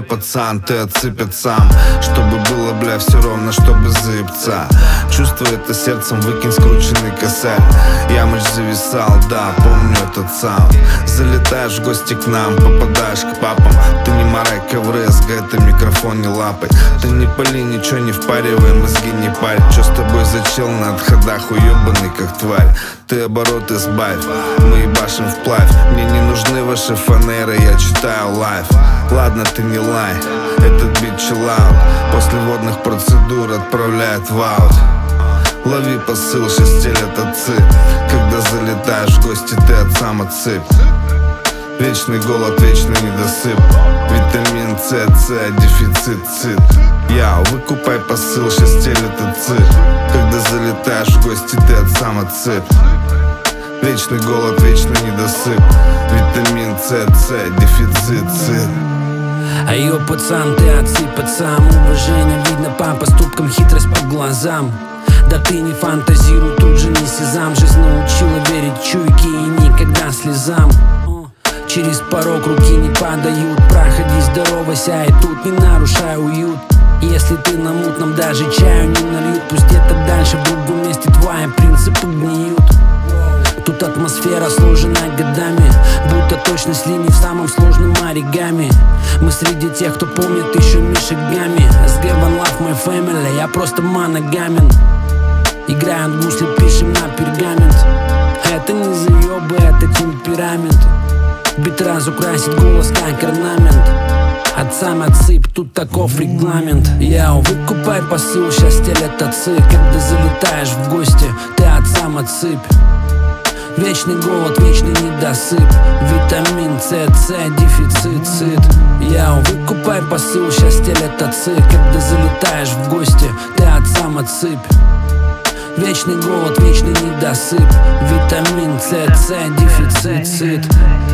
Йо, пацан, ты отсыпет сам, чтобы было, бля, все ровно, чтобы заебца. Чувствуй это сердцем, выкинь скрученный косарь. Я мочь зависал, да, помню этот саунд. Залетаешь в гости к нам, попадаешь к папам. Ты не Марай Коврезга, это микрофон не лапай. Ты не пали, ничего не впаривай, мозги не парь. Чё с тобой за чел на отходах, уебаный как тварь? Ты обороты сбавь, мы ебашим вплавь. Мне не нужны ваши фанеры, я читаю лайф. Ладно, ты не лай, этот бит чиллаут. После водных процедур отправляет в аут. Лови посыл, сейчас стелят отцы. Когда залетаешь в гости, ты отцам отсыпь. Вечный голод, вечный недосып. Витамин С, дефицит, цит. Яу, выкупай посыл, сейчас стелят отцы. Когда залетаешь в гости, ты отцам отсыпь. Вечный голод, вечный недосып. Витамин С, дефицит, цит. А йо, пацан, ты отсыпать сам. Уважение видно по поступкам, хитрость по глазам. Да ты не фантазируй, тут же не сезам. Жизнь научила верить чуйке и никогда слезам. Через порог руки не падают. Проходи, здоровайся, и тут не нарушай уют. Если ты на мутном, даже чаю не нальют. Пусть где-то дальше, в другом месте твои принципы гниют. Тут атмосфера сложена годами, будто точность линий в самом сложном оригами. Мы среди тех, кто помнит еще Мишек Гами. SG One Love, my family, я просто моногамен. Играем в гусли, пишем на пергамент. Это не заебы, это темперамент. Бит разукрасит голос как орнамент. Отцам отсыпь, тут таков регламент. Яу, выкупай посыл, сейчас стелят отцы. Когда залетаешь в гости, ты отцам отсыпь. Вечный голод, вечный недосып. Витамин С, дефицит, цит. Яу, выкупай посыл, сейчас стелят отцы. Когда залетаешь в гости, ты отцам отсыпь. Вечный голод, вечный недосып. Витамин С, дефицит, цит.